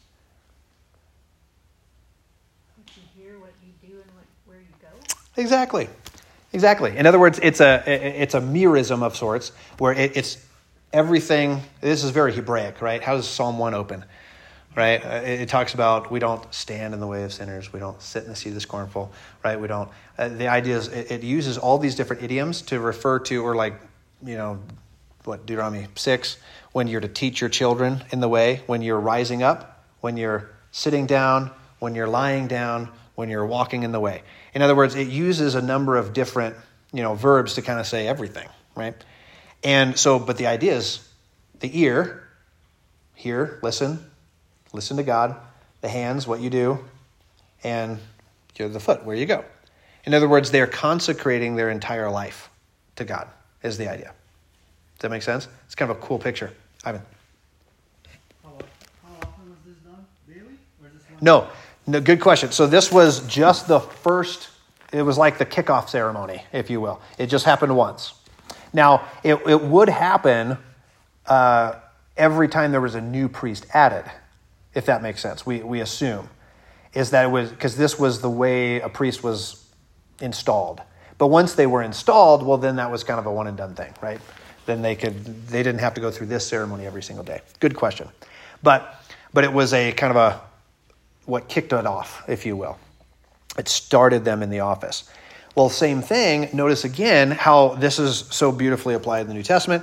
You hear what you do and what, where you go. Exactly, exactly. In other words, it's a it's a merism of sorts where it, it's everything. This is very Hebraic, right? How does Psalm one open? Right? It, it talks about we don't stand in the way of sinners. We don't sit in the seat of the scornful. Right? We don't. Uh, the idea is it, it uses all these different idioms to refer to, or like, you know, what, Deuteronomy six, when you're to teach your children in the way, when you're rising up, when you're sitting down, when you're lying down, when you're walking in the way. In other words, it uses a number of different, you know, verbs to kind of say everything, right? And so, but the idea is the ear, hear, listen, listen to God, the hands, what you do, and you're the foot, where you go. In other words, they're consecrating their entire life to God, is the idea. Does that make sense? It's kind of a cool picture. Ivan. How, how often was this done? Daily? Or just one? No, no, good question. So this was just the first, it was like the kickoff ceremony, if you will. It just happened once. Now, it, it would happen uh, every time there was a new priest added, if that makes sense. We we assume is that it was because this was the way a priest was installed. But once they were installed, well, then that was kind of a one and done thing, right? Then they could they didn't have to go through this ceremony every single day. Good question, but but it was a kind of a what kicked it off, if you will. It started them in the office. Well, same thing. Notice again how this is so beautifully applied in the New Testament.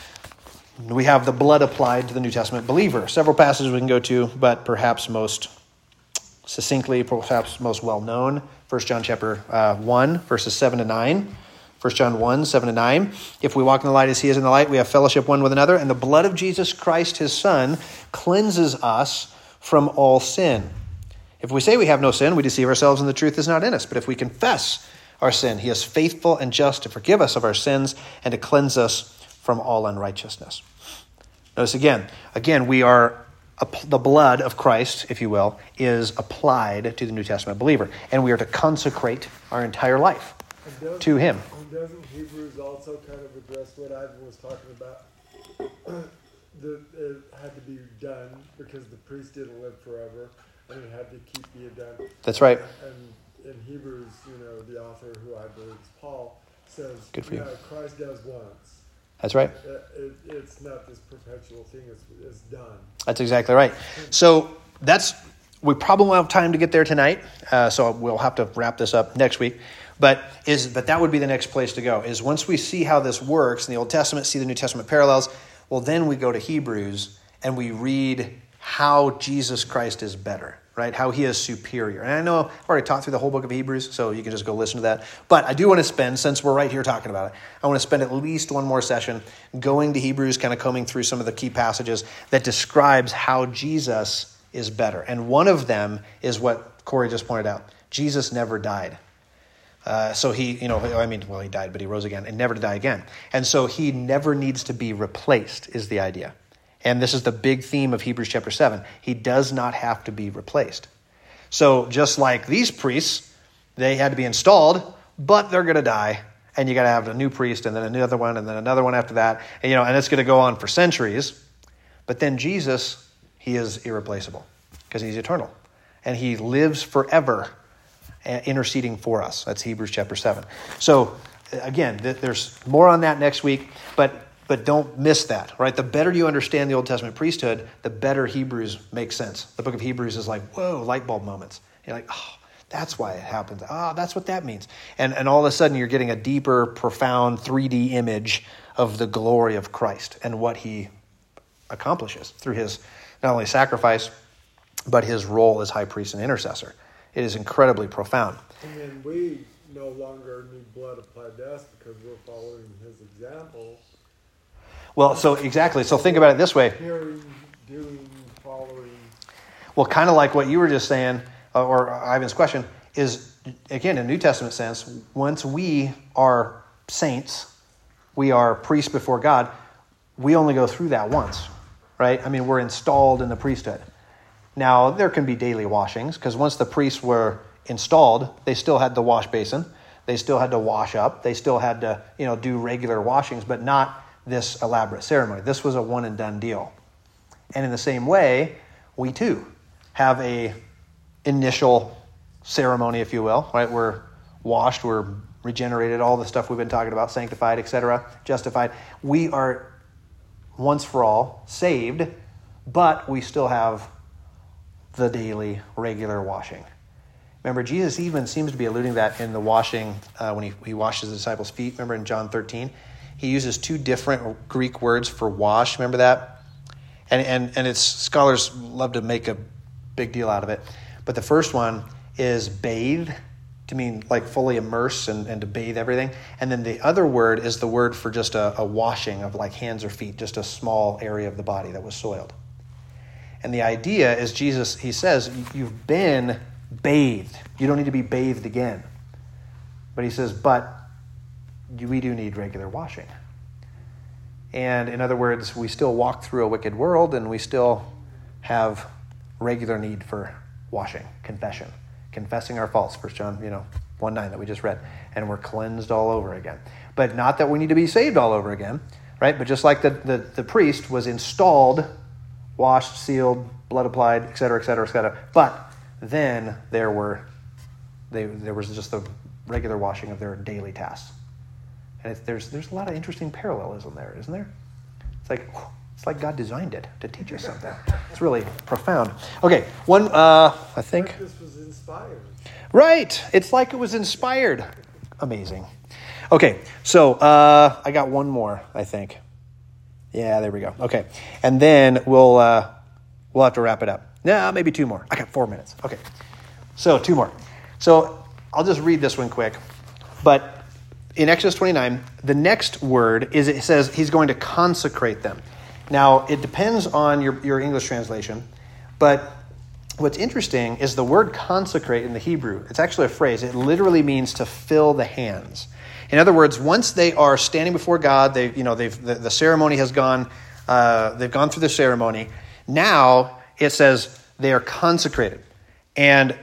We have the blood applied to the New Testament believer. Several passages we can go to, but perhaps most succinctly, perhaps most well known, First John chapter uh, one, verses seven to nine. First John one, seven to nine. If we walk in the light as he is in the light, we have fellowship one with another, and the blood of Jesus Christ, his Son, cleanses us from all sin. If we say we have no sin, we deceive ourselves and the truth is not in us. But if we confess our sin, he is faithful and just to forgive us of our sins and to cleanse us from all unrighteousness. Notice again, again, we are, the blood of Christ, if you will, is applied to the New Testament believer. And we are to consecrate our entire life to him. And doesn't Hebrews also kind of address what Ivan was talking about? that it had to be done because the priest didn't live forever, and it had to keep being done. That's right. And in Hebrews, you know, the author, who I believe is Paul, says, Good for you. yeah, Christ does once. That's right. It, it, it's not this perpetual thing. It's, it's done. That's exactly right. So that's, we probably won't have time to get there tonight, uh, so we'll have to wrap this up next week. But is but that would be the next place to go, is once we see how this works in the Old Testament, see the New Testament parallels, well, then we go to Hebrews and we read how Jesus Christ is better, right? How he is superior. And I know I've already taught through the whole book of Hebrews, so you can just go listen to that. But I do want to spend, since we're right here talking about it, I want to spend at least one more session going to Hebrews, kind of combing through some of the key passages that describes how Jesus is better. And one of them is what Corey just pointed out. Jesus never died. Uh, so he, you know, I mean, well, he died, but he rose again and never to die again. And so he never needs to be replaced is the idea. And this is the big theme of Hebrews chapter seven. He does not have to be replaced. So just like these priests, they had to be installed, but they're going to die. And you got to have a new priest and then another one and then another one after that. And, you know, and it's going to go on for centuries. But then Jesus, he is irreplaceable because he's eternal. And he lives forever interceding for us. That's Hebrews chapter seven. So again, th- there's more on that next week, but but don't miss that, right? The better you understand the Old Testament priesthood, the better Hebrews makes sense. The book of Hebrews is like, whoa, light bulb moments. You're like, oh, that's why it happens. Oh, that's what that means. And and all of a sudden you're getting a deeper, profound three D image of the glory of Christ and what he accomplishes through his not only sacrifice, but his role as high priest and intercessor. It is incredibly profound. And then we no longer need blood applied to us because we're following his example. Well, so exactly. So think about it this way. Hearing, doing, following. Well, kind of like what you were just saying, uh, or Ivan's question, is, again, in New Testament sense, once we are saints, we are priests before God, we only go through that once, right? I mean, we're installed in the priesthood. Now, there can be daily washings, because once the priests were installed, they still had the wash basin. They still had to wash up. They still had to, you know, do regular washings, but not this elaborate ceremony. This was a one and done deal. And in the same way, we too have a initial ceremony, if you will, right? We're washed, we're regenerated, all the stuff we've been talking about, sanctified, et cetera, justified. We are once for all saved, but we still have the daily, regular washing. Remember, Jesus even seems to be alluding to that in the washing, uh, when he, he washed his disciples' feet. Remember in John thirteen? He uses two different Greek words for wash. Remember that? And, and, and it's, scholars love to make a big deal out of it. But the first one is bathe, to mean like fully immerse and, and to bathe everything. And then the other word is the word for just a, a washing of like hands or feet, just a small area of the body that was soiled. And the idea is Jesus, he says, you've been bathed. You don't need to be bathed again. But he says, but we do need regular washing. And in other words, we still walk through a wicked world and we still have regular need for washing, confession, confessing our faults, First John, you know, one nine that we just read. And we're cleansed all over again. But not that we need to be saved all over again, right? But just like the, the, the priest was installed, washed, sealed, blood applied, et cetera, et cetera, et cetera. But then there were, they, there was just the regular washing of their daily tasks. And it's, there's there's a lot of interesting parallelism there, isn't there? It's like it's like God designed it to teach us something. It's really profound. Okay, one, uh, I think. This was inspired. Right, it's like it was inspired. Amazing. Okay, so uh, I got one more, I think. Yeah, there we go. Okay, and then we'll uh, we'll have to wrap it up. No, maybe two more. I got four minutes. Okay, so two more. So I'll just read this one quick. But in Exodus twenty-nine, the next word is, it says he's going to consecrate them. Now, it depends on your, your English translation, but what's interesting is the word consecrate in the Hebrew. It's actually a phrase. It literally means to fill the hands. In other words, once they are standing before God, they, you know, they've the, the ceremony has gone. Uh, they've gone through the ceremony. Now it says they are consecrated, and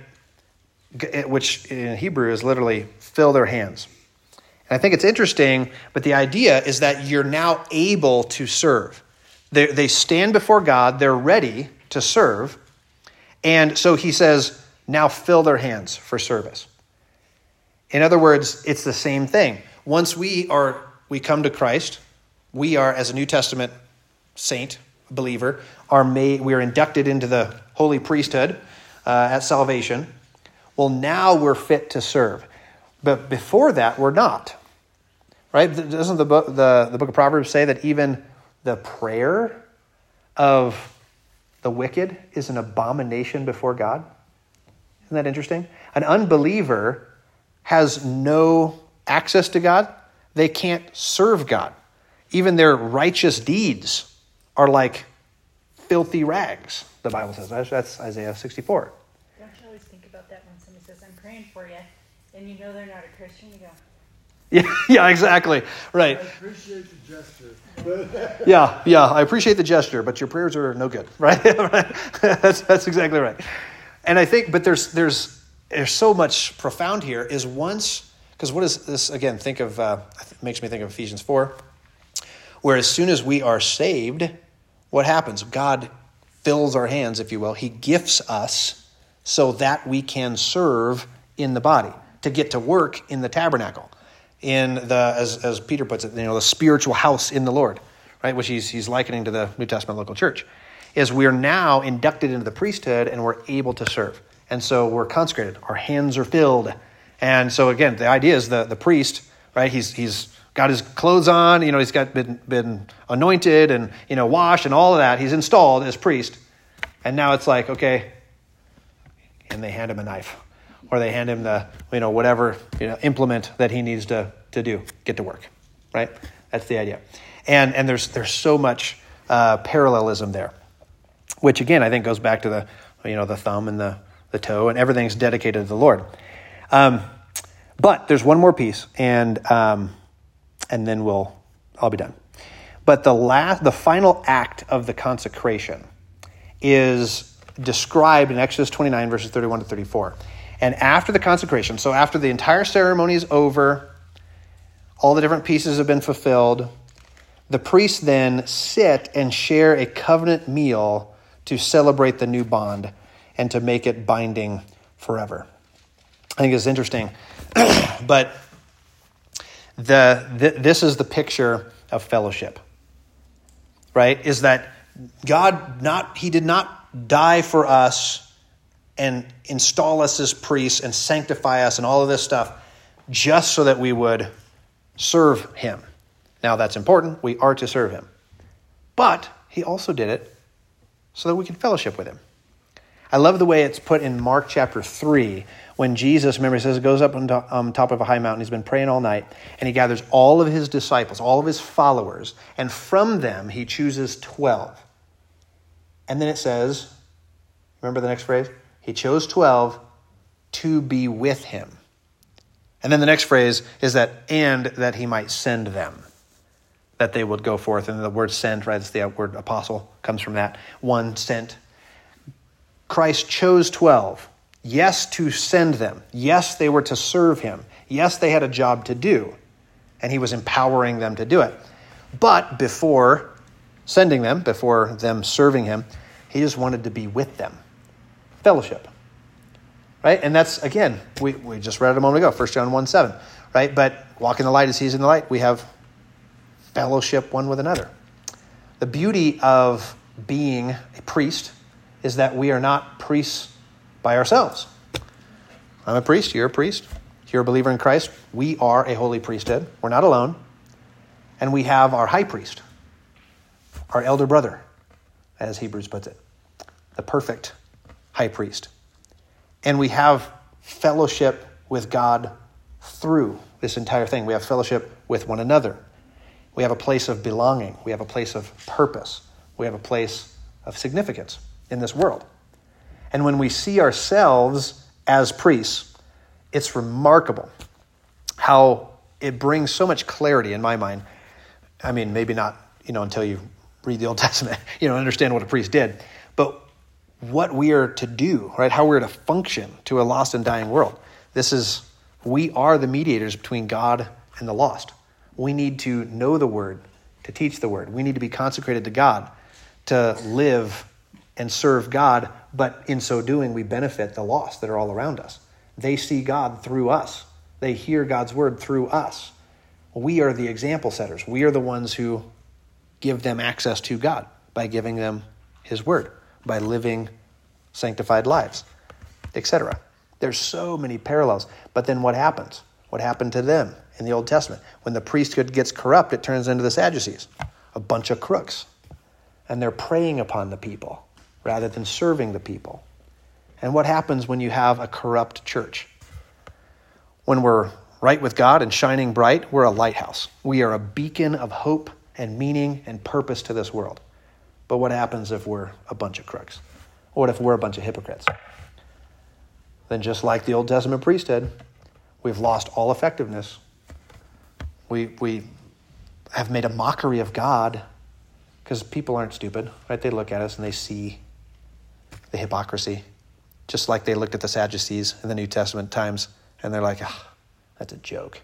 which in Hebrew is literally fill their hands. And I think it's interesting, but the idea is that you're now able to serve. They, they stand before God. They're ready to serve. And so he says, now fill their hands for service. In other words, it's the same thing. Once we are, we come to Christ, we are, as a New Testament saint, believer, are made, we are inducted into the holy priesthood uh, at salvation. Well, now we're fit to serve. But before that, we're not. Right? Doesn't the book, the, the book of Proverbs say that even the prayer of the wicked is an abomination before God? Isn't that interesting? An unbeliever has no access to God. They can't serve God. Even their righteous deeds are like filthy rags, the Bible says. That's Isaiah sixty-four. Don't you always think about that when somebody says, I'm praying for you, and you know they're not a Christian? You go, Yeah, yeah, exactly. Right. I appreciate the gesture. Yeah, yeah, I appreciate the gesture, but your prayers are no good, right? that's that's exactly right. And I think, but there's there's there's so much profound here. Is once, because what is this again? Think of uh, it makes me think of Ephesians four, where as soon as we are saved, what happens? God fills our hands, if you will. He gifts us so that we can serve in the body, to get to work in the tabernacle, in the, as as Peter puts it, you know, the spiritual house in the Lord, right? Which he's he's likening to the New Testament local church. Is we're now inducted into the priesthood and we're able to serve. And so we're consecrated. Our hands are filled. And so again, the idea is the, the priest, right? He's he's got his clothes on, you know, he's got been been anointed and, you know, washed and all of that. He's installed as priest. And now it's like, okay, and they hand him a knife. Or they hand him the, you know, whatever, you know, implement that he needs to, to do, get to work, right? That's the idea. And and there's there's so much uh, parallelism there, which again, I think goes back to the, you know, the thumb and the, the toe, and everything's dedicated to the Lord. Um, but there's one more piece, and um, and then we'll, I'll be done. But the last, the final act of the consecration is described in Exodus twenty-nine, verses thirty-one to thirty-four. And after the consecration, so after the entire ceremony is over, all the different pieces have been fulfilled, the priests then sit and share a covenant meal to celebrate the new bond and to make it binding forever. I think it's interesting, but the, the this is the picture of fellowship, right? Is that God not, he did not die for us and install us as priests and sanctify us and all of this stuff just so that we would serve him. Now that's important. We are to serve him. But he also did it so that we can fellowship with him. I love the way it's put in Mark chapter three when Jesus, remember, it says it goes up on top, um, top of a high mountain. He's been praying all night, and he gathers all of his disciples, all of his followers, and from them he chooses twelve. And then it says, remember the next phrase? He chose twelve to be with him. And then the next phrase is that, and that he might send them, that they would go forth. And the word sent, right, it's the word apostle, comes from that. One sent. Christ chose twelve. Yes, to send them. Yes, they were to serve him. Yes, they had a job to do. And he was empowering them to do it. But before sending them, before them serving him, he just wanted to be with them. Fellowship, right? And that's, again, we, we just read it a moment ago, First John one seven, right? But walk in the light as he's in the light. We have fellowship one with another. The beauty of being a priest is that we are not priests by ourselves. I'm a priest, you're a priest. If you're a believer in Christ, we are a holy priesthood. We're not alone. And we have our high priest, our elder brother, as Hebrews puts it, the perfect high priest. And we have fellowship with God through this entire thing. We have fellowship with one another. We have a place of belonging. We have a place of purpose. We have a place of significance in this world. And when we see ourselves as priests, it's remarkable how it brings so much clarity in my mind. I mean, maybe not, you know, until you read the Old Testament, you know, understand what a priest did, but what we are to do, right? How we're to function to a lost and dying world. This is, we are the mediators between God and the lost. We need to know the word, to teach the word. We need to be consecrated to God, to live and serve God, but in so doing, we benefit the lost that are all around us. They see God through us. They hear God's word through us. We are the example setters. We are the ones who give them access to God by giving them his word, by living sanctified lives, et cetera. There's so many parallels. But then what happens? What happened to them in the Old Testament? When the priesthood gets corrupt, it turns into the Sadducees, a bunch of crooks. And they're preying upon the people rather than serving the people. And what happens when you have a corrupt church? When we're right with God and shining bright, we're a lighthouse. We are a beacon of hope and meaning and purpose to this world. But what happens if we're a bunch of crooks? What if we're a bunch of hypocrites? Then just like the Old Testament priesthood, we've lost all effectiveness. We we have made a mockery of God because people aren't stupid, right? They look at us and they see the hypocrisy, just like they looked at the Sadducees in the New Testament times, and they're like, ah, that's a joke.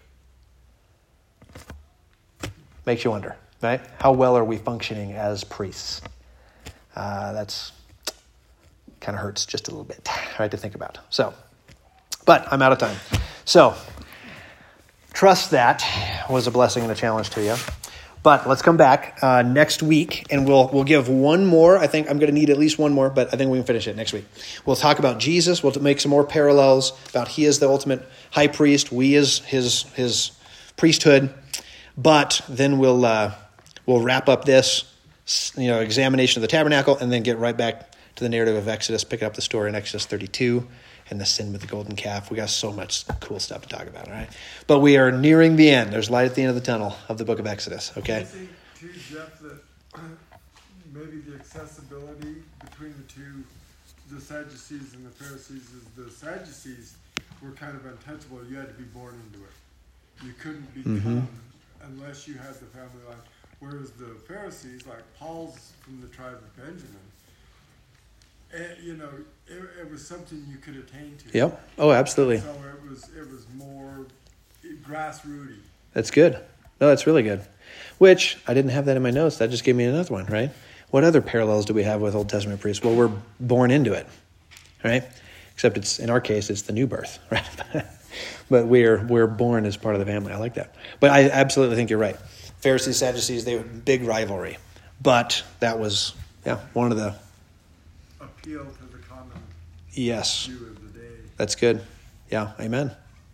Makes you wonder, right? How well are we functioning as priests? Uh, that's kind of hurts just a little bit, right, to think about. So, but I'm out of time. So, trust that was a blessing and a challenge to you. But let's come back uh, next week, and we'll we'll give one more. I think I'm going to need at least one more, but I think we can finish it next week. We'll talk about Jesus. We'll make some more parallels about he is the ultimate high priest. We is his his priesthood. But then we'll uh, we'll wrap up this, you know, examination of the tabernacle, and then get right back to the narrative of Exodus, pick up the story in Exodus thirty-two and the sin with the golden calf. We got so much cool stuff to talk about, all right? But we are nearing the end. There's light at the end of the tunnel of the book of Exodus, okay? I think, too, Jeff, that maybe the accessibility between the two, the Sadducees and the Pharisees, is the Sadducees were kind of untouchable. You had to be born into it. You couldn't become mm-hmm. unless you had the family line. Whereas the Pharisees, like Paul's from the tribe of Benjamin, and, you know, it, it was something you could attain to. Yep. Oh, absolutely. So it was it was more grassrooty. That's good. No, that's really good. Which, I didn't have that in my notes. That just gave me another one, right? What other parallels do we have with Old Testament priests? Well, we're born into it, right? Except it's, in our case, it's the new birth, right? But we're we're born as part of the family. I like that. But I absolutely think you're right. Pharisees, Sadducees, they were big rivalry. But that was, yeah, one of the... appeal to the common yes. view of the day. That's good. Yeah, amen.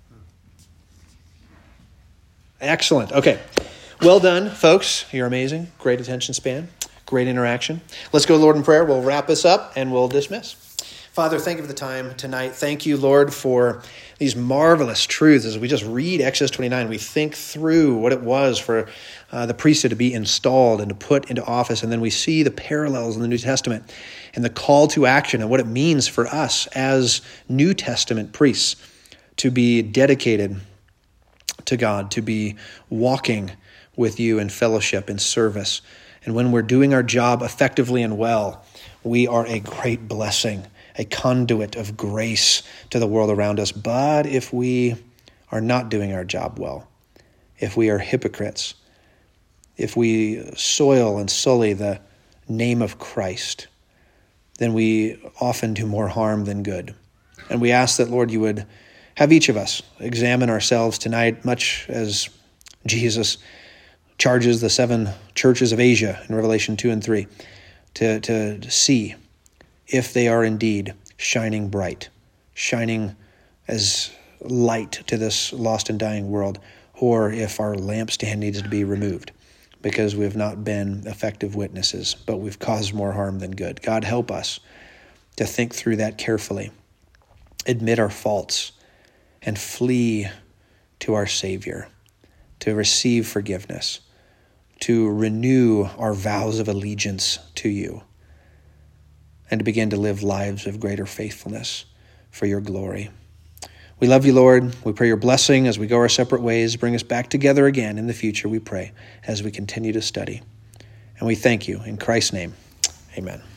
Excellent. Okay. Well done, folks. You're amazing. Great attention span. Great interaction. Let's go to the Lord in prayer. We'll wrap this up and we'll dismiss. Father, thank you for the time tonight. Thank you, Lord, for these marvelous truths. As we just read Exodus twenty-nine, we think through what it was for uh, the priesthood to be installed and to put into office. And then we see the parallels in the New Testament and the call to action and what it means for us as New Testament priests to be dedicated to God, to be walking with you in fellowship and service. And when we're doing our job effectively and well, we are a great blessing, a conduit of grace to the world around us. But if we are not doing our job well, if we are hypocrites, if we soil and sully the name of Christ, then we often do more harm than good. And we ask that, Lord, you would have each of us examine ourselves tonight, much as Jesus charges the seven churches of Asia in Revelation two and three, to, to see if they are indeed shining bright, shining as light to this lost and dying world, or if our lampstand needs to be removed because we have not been effective witnesses, but we've caused more harm than good. God, help us to think through that carefully, admit our faults, and flee to our Savior, to receive forgiveness, to renew our vows of allegiance to you, and to begin to live lives of greater faithfulness for your glory. We love you, Lord. We pray your blessing as we go our separate ways. Bring us back together again in the future, we pray, as we continue to study. And we thank you. In Christ's name, amen.